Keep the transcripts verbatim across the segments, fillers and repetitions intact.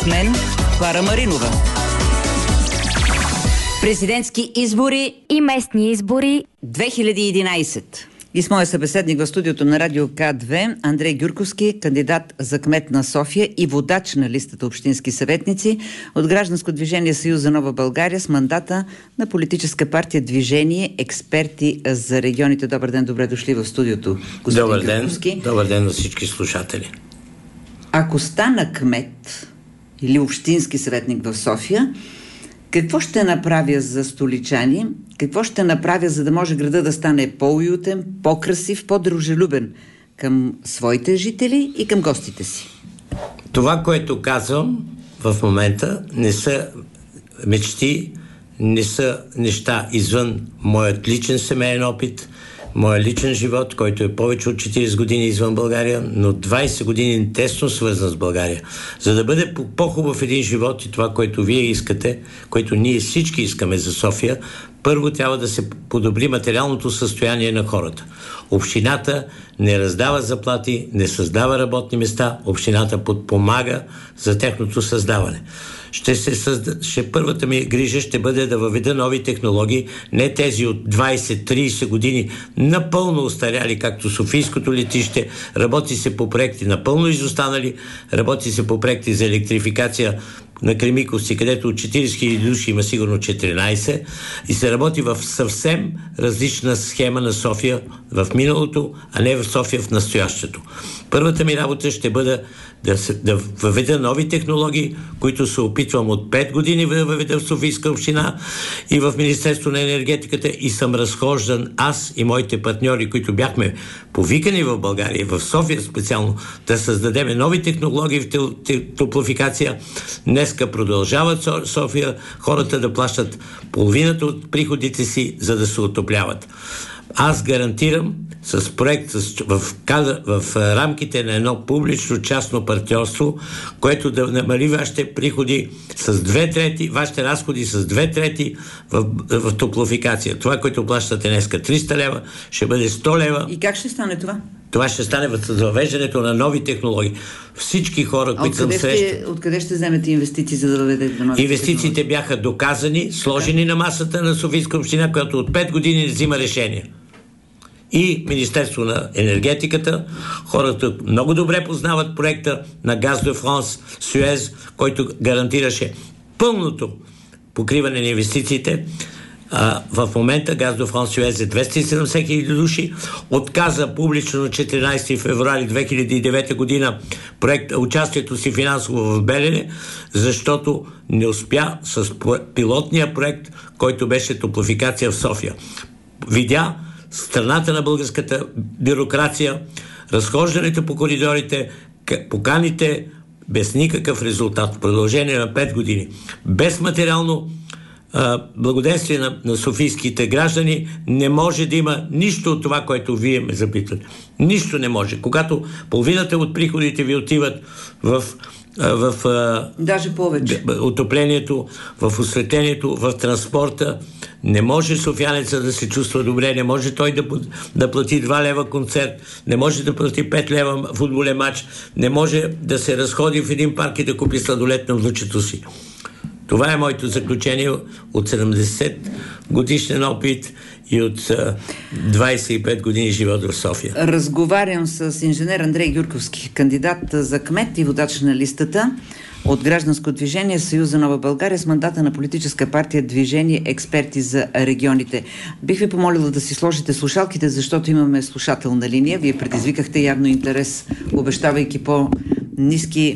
С мен Клара Маринова. Президентски избори и местни избори две хиляди и единайсет. И с моя събеседник в студиото на Радио К две Андрей Гюрковски, кандидат за кмет на София и водач на листата общински съветници от Гражданско движение Съюз за нова България с мандата на политическа партия Движение експерти за регионите. Добър ден, добре дошли в студиото, господин Добър ден, Гюрковски. добър ден на всички слушатели. Ако стана кмет или общински съветник в София, какво ще направя за столичани? Какво ще направя, за да може града да стане по-уютен, по-красив, по-дружелюбен към своите жители и към гостите си? Това, което казвам в момента, не са мечти, не са неща извън моят личен семейен опит, моят личен живот, който е повече от четирийсет години извън България, но двайсет години тесно свързан с България. За да бъде по-хубав един живот и това, което вие искате, което ние всички искаме за София, първо трябва да се подобри материалното състояние на хората. Общината не раздава заплати, не създава работни места, общината подпомага за техното създаване. Ще се създа... ще първата ми грижа ще бъде да въведа нови технологии, не тези от двайсет-трийсет години, напълно устаряли, както Софийското летище, работи се по проекти напълно изостанали, работи се по проекти за електрификация на Кремиковци, където от четирийсет хиляди души има сигурно четиринайсет, и се работи в съвсем различна схема на София в миналото, а не в София в настоящето. Първата ми работа ще бъде да, да въведа нови технологии, които се опитвам от пет години да въведа в Софийска община и в Министерство на енергетиката, и съм разхождан аз и моите партньори, които бяхме повикани в България, в София специално, да създадем нови технологии в топлофикация. Днеска продължават София хората да плащат половината от приходите си, за да се отопляват. Аз гарантирам с проект с, в, в, в рамките на едно публично-частно партньорство, което да намали вашите приходи с две трети, вашите разходи с две трети в, в, в топлофикация. Това, което плащате днеска триста лева, ще бъде сто лева. И как ще стане това? Това ще стане в въвеждането на нови технологии. Всички хора, които съм срещал... Откъде ще вземете инвестиции, за да въведете нови Инвестициите технологии? Бяха доказани, сложени на масата на Софийска община, която от пет години не взима решение. И Министерство на енергетиката, хората много добре познават проекта на Газ де Франс, Суез, който гарантираше пълното покриване на инвестициите. А, в момента Газ де Франс Суез е двеста и седемдесет хиляди души. Отказа публично на четиринайсети февруари две хиляди и девета година проект, участието си финансово в Белене, защото не успя с пилотния проект, който беше топлофикация в София. Видя страната на българската бюрокрация, разхождането по коридорите, поканите без никакъв резултат в продължение на пет години. Без материално а, благоденствие на, на софийските граждани не може да има нищо от това, което вие ме запитвате. Нищо не може. Когато половината от приходите ви отиват в в даже повече отоплението, в осветлението, в транспорта, не може софиянеца да се чувства добре, не може той да, да плати два лева концерт, не може да плати пет лева футболен матч, не може да се разходи в един парк и да купи сладолет на внучето си. Това е моето заключение от седемдесет годишен опит и от двайсет и пет години живот в София. Разговарям с инженер Андрей Гюрковски, кандидат за кмет и водач на листата от Гражданско движение Съюз за нова България с мандата на политическа партия Движение експерти за регионите. Бих ви помолила да си сложите слушалките, защото имаме слушателна линия. Вие предизвикахте явно интерес, обещавайки по-ниски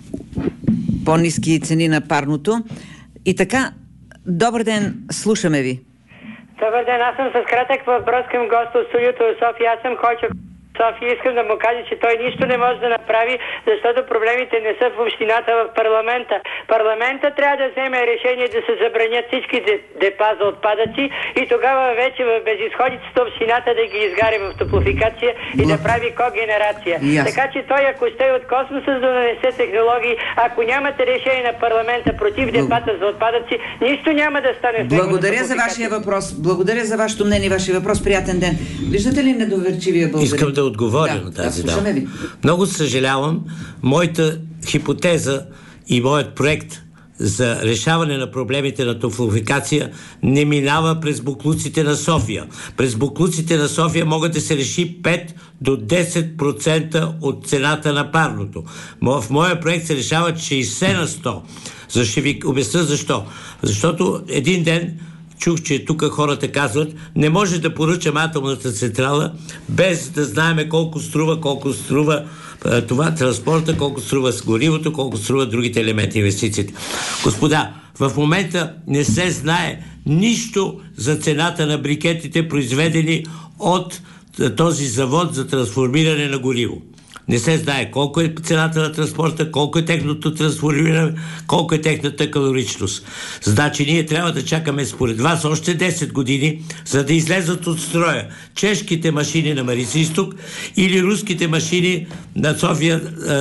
по-ниски цени на парното. И така, добър ден, слушаме ви. Добър ден, аз съм с кратък въпрос към госта от студиото в София. Аз съм Койчо София. Искам да му кажа, че той нищо не може да направи, защото проблемите не са в общината, в парламента. Парламента трябва да вземе решение да се забранят всички депа за отпадъци и тогава вече в безизходицата общината да ги изгаря в топлофикация и да прави когенерация. Yes. Така че той, ако ще от космоса да донесе технологии, ако нямате решение на парламента против депата за отпадъци, нищо няма да стане. Благодаря за вашия въпрос. Благодаря за вашето мнение, вашия въпрос. Приятен ден. Виждате ли недоверчивия българин? Искам да отговоря да, на тази да, дама. Много съжалявам. Моята хипотеза и моят проект за решаване на проблемите на топлофикация не минава през боклуците на София. През боклуците на София могат да се реши пет до десет процента от цената на парното. В моя проект се решават шейсет на сто. За ще ви обясня защо. Защото един ден чух, че тук хората казват, не може да поръчам атомната централа без да знаем колко струва, колко струва това транспорта, колко струва с горивото, колко струва другите елементи инвестициите. Господа, в момента не се знае нищо за цената на брикетите, произведени от този завод за трансформиране на гориво. Не се знае колко е цената на транспорта, колко е техното трансформиране, колко е техната калоричност. Значи ние трябва да чакаме според вас още десет години, за да излезат от строя чешките машини на Марица Изток или руските машини на София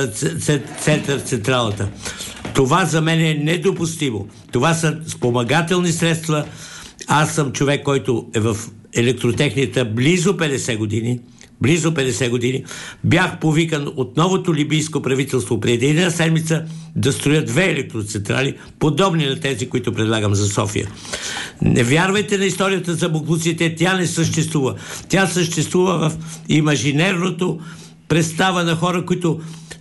център, централата. Това за мен е недопустимо. Това са спомагателни средства. Аз съм човек, който е в електротехника близо петдесет години. Близо петдесет години, бях повикан от новото либийско правителство преди една седмица да строят две електроцентрали, подобни на тези, които предлагам за София. Не вярвайте на историята за боклуците, тя не съществува. Тя съществува в имажинерното представа на хора, които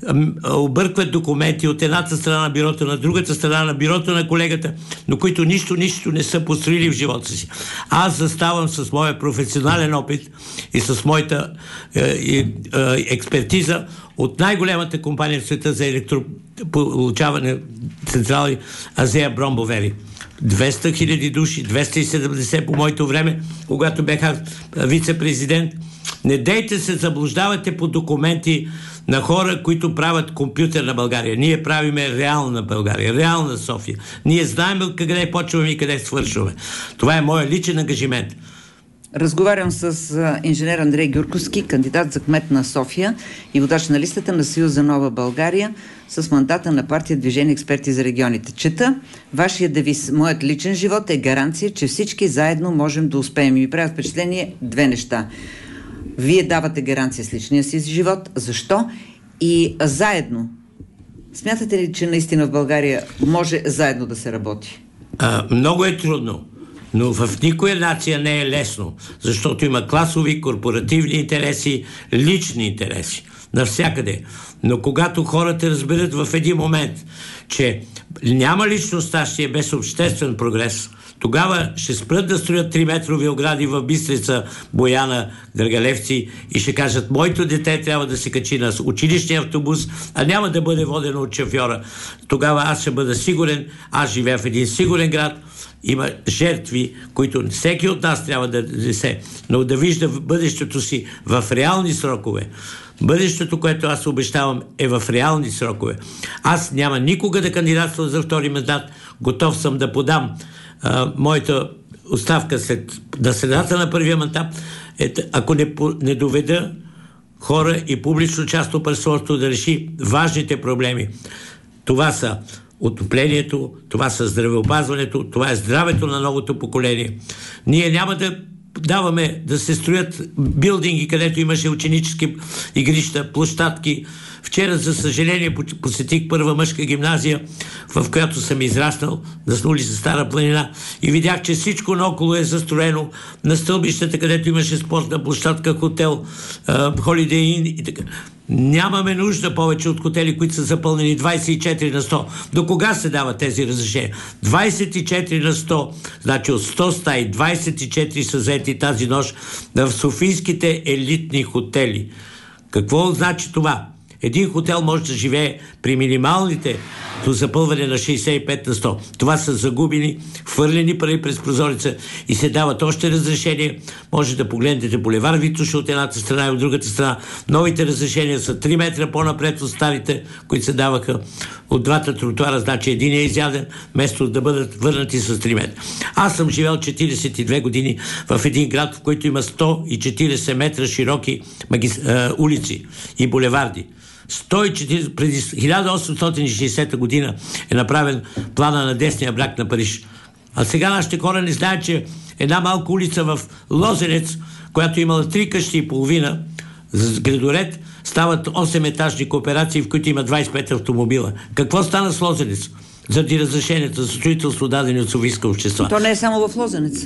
объркват документи от едната страна на бюрото, на другата страна на бюрото на колегата, но които нищо, нищо не са построили в живота си. Аз заставам с моя професионален опит и с моята е, е, експертиза от най-голямата компания в света за електрополучаване централи Азея Бромбовери. двеста хиляди души, двеста и седемдесет по моето време, когато бях вице-президент. Не дейте се заблуждавате по документи на хора, които правят компютър на България. Ние правиме реална България, реална София. Ние знаем къде почваме и къде свършваме. Това е моят личен ангажимент. Разговарям с инженер Андрей Гюрковски, кандидат за кмет на София и водач на листата на Съюз за нова България с мандата на партия Движение експерти за регионите. Чета, вашия девиз: моят личен живот е гаранция, че всички заедно можем да успеем. И ми правят впечатление две неща. Вие давате гаранция с личния си живот. Защо? И заедно. Смятате ли, че наистина в България може заедно да се работи? А, много е трудно. Но в никоя нация не е лесно, защото има класови, корпоративни интереси, лични интереси. Навсякъде. Но когато хората разберат в един момент, че няма личността, ще е без обществен прогрес, тогава ще спрат да строят триметрови огради в Бистрица, Бояна, Драгалевци и ще кажат: моето дете трябва да се качи на училищния автобус, а няма да бъде водено от шофьора. Тогава аз ще бъда сигурен, аз живея в един сигурен град, има жертви, които всеки от нас трябва да несе, но да вижда бъдещето си в реални срокове. Бъдещето, което аз обещавам, е в реални срокове. Аз няма никога да кандидатствам за втори мандат. Готов съм да подам а, моята оставка след на средата на първия мандат, е, ако не, не доведа хора и публично частно партньорство да реши важните проблеми. Това са отоплението, това са здравеопазването, това е здравето на новото поколение. Ние няма да даваме да се строят билдинги, където имаше ученически игрища, площадки. Вчера, за съжаление, посетих първа мъжка гимназия, в която съм израснал, на улица Стара планина, и видях, че всичко наоколо е застроено. На стълбищата, където имаше спортна площадка, хотел, Holiday Inn и така. Нямаме нужда повече от хотели, които са запълнени двайсет и четири на сто. До кога се дават тези разрешения? двайсет и четири на сто, значи от сто стаи, двайсет и четири са заети тази нощ в софийските елитни хотели. Какво значи това? Един хотел може да живее при минималните до запълване на шейсет и пет на сто. Това са загубени, хвърлени пари през прозореца и се дават още разрешения. Може да погледнете булевар Витоша от едната страна и от другата страна. Новите разрешения са три метра по-напред от старите, които се даваха от двата тротуара. Значи един е изяден, вместо да бъдат върнати с три метра. Аз съм живел четирийсет и две години в един град, в който има сто и четирийсет метра широки магис... улици и булеварди. сто и четирийсет, преди хиляда осемстотин и шейсета година е направен плана на десния бряг на Париж. А сега нашите хора не знаят, че една малка улица в Лозенец, която имала три къщи и половина, За градоред стават осем-етажни кооперации, в които има двайсет и пет автомобила. Какво стана с Лозенец? Заради разрешенията за строителство, дадени от Софийска общества. То не е само в Лозенец.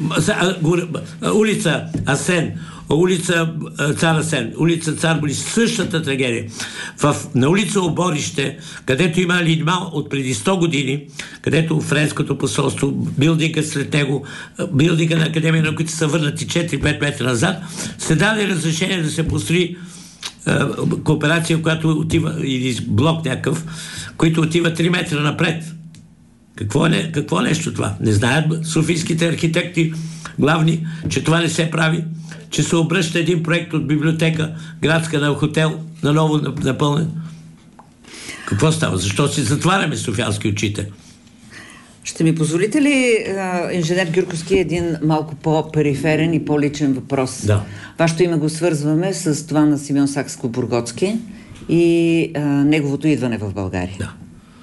Улица Асен, улица Цар Асен, улица Цар Борис, същата трагедия. В, на улица Оборище, където има лидма от преди сто години, където френското посолство, билдинга след него, билдинга на Академия, на които са върнати четири-пет метра назад, се даде разрешение да се построи кооперация, която отива, или блок някакъв, който отива три метра напред. Какво е, какво е нещо това? Не знаят софийските архитекти главни, че това не се прави, че се обръща един проект от библиотека градска на хотел, наново напълнен. Какво става? Защо си затваряме софиянски очите? Ще ми позволите ли, инженер Гюрковски, един малко по-периферен и по-личен въпрос? Да. Вашето име го свързваме с това на Симеон Сакскобургготски и а, неговото идване в България. Да.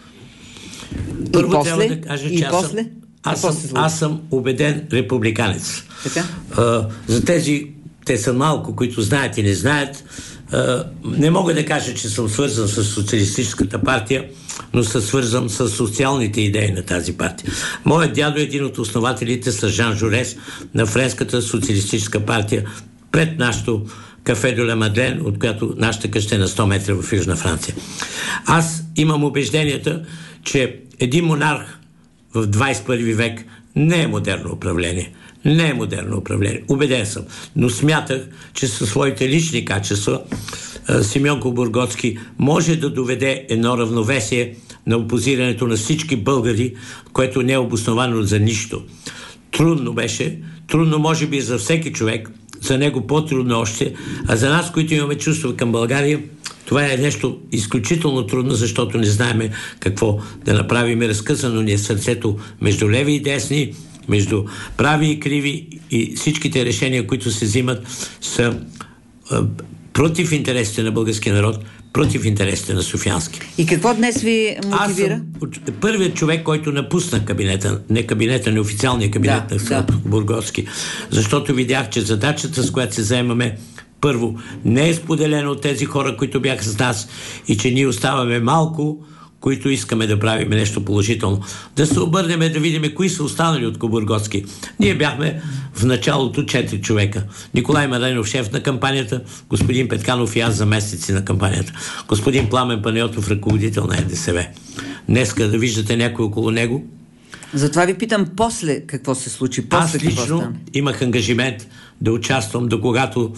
Първо и после, трябва да кажа, че аз, после? Съм, аз, съм, аз съм убеден републиканец. Така? А, за тези, те са малко, които знаят и не знаят, а, не мога да кажа, че съм свързан с социалистическата партия, но съм свързан с социалните идеи на тази партия. Моят дядо е един от основателите с Жан Жорес на Френската социалистическа партия пред нашото кафе до Ле Мадлен, от която нашата къща е на сто метра в Южна Франция. Аз имам убежденията, че един монарх в двайсет и първи век не е модерно управление. Не е модерно управление. Убеден съм. Но смятах, че със своите лични качества Симеон Кобургготски може да доведе едно равновесие на опозирането на всички българи, което не е обосновано за нищо. Трудно беше, трудно може би за всеки човек, за него по-трудно още, а за нас, които имаме чувства към България, това е нещо изключително трудно, защото не знаеме какво да направим. Разкъсано ни е сърцето между леви и десни, между прави и криви, и всичките решения, които се взимат, са а, против интересите на българския народ, против интересите на софиянски. И какво днес ви мотивира? Аз съм първият човек, който напусна кабинета, не кабинета, не официалния кабинет да, на да. Бургготски, защото видях, че задачата, с която се заемаме, първо, не е споделено от тези хора, които бяха с нас, и че ние оставаме малко, които искаме да правим нещо положително. Да се обърнем, да видим кои са останали от Кобургготски. Ние бяхме в началото четири човека. Николай Младенов, шеф на кампанията, господин Петканов и аз, заместници на кампанията. Господин Пламен Панайотов, ръководител на Н Д С В. Днеска да виждате някой около него. Затова ви питам после какво се случи. После аз лично имах ангажимент да участвам до когато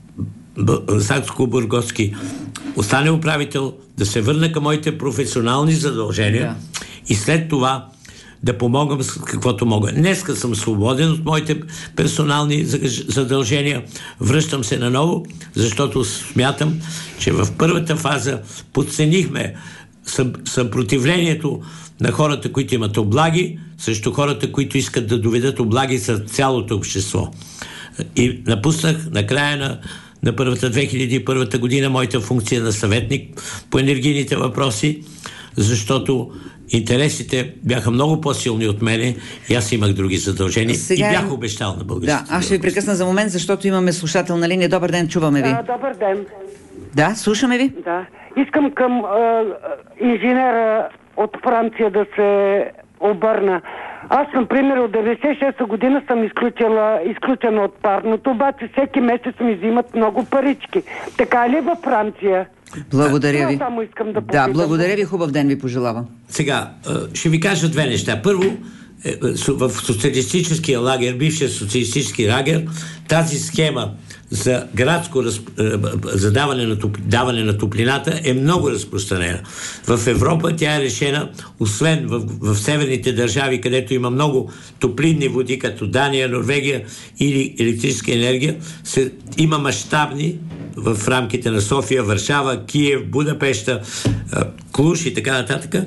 Сакскобургготски остане управител, да се върна към моите професионални задължения да. И след това да помогам с каквото мога. Днеска съм свободен от моите персонални задължения. Връщам се наново, защото смятам, че в първата фаза подценихме съпротивлението на хората, които имат облаги, срещу хората, които искат да доведат облаги за цялото общество. И напуснах на края на на първата две хиляди и първа година моята функция на съветник по енергийните въпроси, защото интересите бяха много по-силни от мене и аз имах други задължения. Сега... и бях обещал на българските. Да, аз ще ви прекъсна за момент, защото имаме слушател на линия. Добър ден, чуваме ви. Да, добър ден. Да, слушаме ви. Да. Искам към а, инженера от Франция да се обърна. Аз, например, от деветдесет и шеста година съм изключила, изключена от парното, обаче всеки месец ми взимат много парички. Така ли във Франция? Благодаря ви. Само искам да да, благодаря ви. Хубав ден ви пожелавам. Сега, ще ви кажа две неща. Първо, в социалистическия лагер, бившия социалистически лагер, тази схема за градско разп... за даване на, топ... даване на топлината е много разпространена. В Европа тя е решена, освен в, в северните държави, където има много топлинни води, като Дания, Норвегия или електрическа енергия, се... има мащабни в рамките на София, Варшава, Киев, Будапеща, Клуш и така нататък,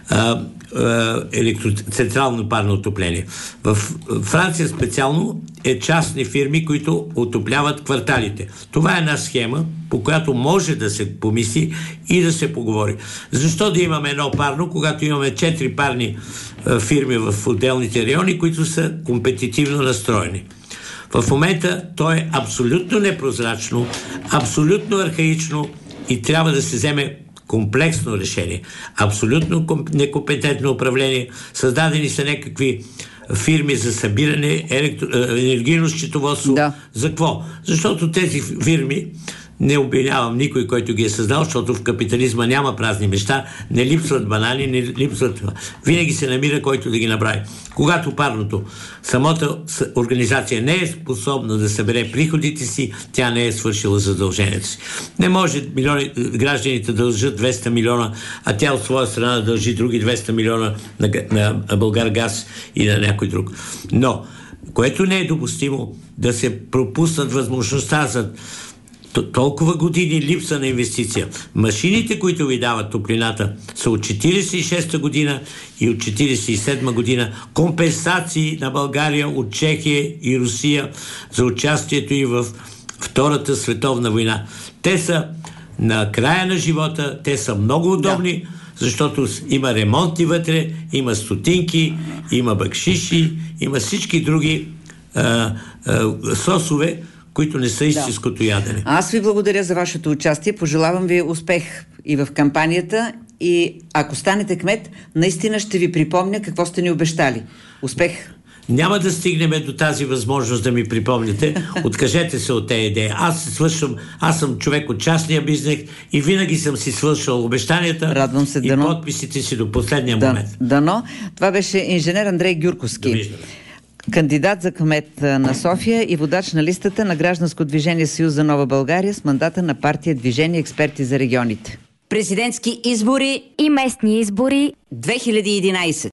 електроцентрално парно отопление. В Франция специално е частни фирми, които отопляват кварталите. Това е една схема, по която може да се помисли и да се поговори. Защо да имаме едно парно, когато имаме четири парни фирми в отделните райони, които са компетитивно настроени? В момента то е абсолютно непрозрачно, абсолютно архаично и трябва да се вземе комплексно решение. Абсолютно некомпетентно управление. Създадени са някакви фирми за събиране, електро... енергийно счетоводство. Да. За какво? Защото тези фирми, не обвинявам никой, който ги е създал, защото в капитализма няма празни неща, не липсват банани, не липсват... Винаги се намира който да ги направи. Когато парното, самата организация не е способна да събере приходите си, тя не е свършила задълженията си. Не може милиони, гражданите да дължат двеста милиона, а тя от своя страна да дължи други двеста милиона на, на Българгаз и на някой друг. Но, което не е допустимо, да се пропуснат възможността за толкова години липса на инвестиция. Машините, които ви дават топлината, са от четиридесет и шеста година и от четиридесет и седма година. Компенсации на България от Чехия и Русия за участието и в Втората световна война. Те са на края на живота, те са много удобни, да. Защото има ремонти вътре, има стотинки, има бакшиши, има всички други а, а, сосове, които не са истинското да. ядене. Аз ви благодаря за вашето участие. Пожелавам ви успех и в кампанията и ако станете кмет, наистина ще ви припомня какво сте ни обещали. Успех! Няма да стигнем до тази възможност да ми припомните. Откажете се от тези идеи. Аз се свършвам, аз съм човек от частния бизнес и винаги съм си свършил обещанията. Радвам се, и дано. подписите си до последния да, момент. Дано. Това беше инженер Андрей Гюрковски. Кандидат за кмет на София и водач на листата на Гражданско движение Съюз за нова България с мандата на партия Движение експерти за регионите. Президентски избори и местни избори две хиляди и единадесет.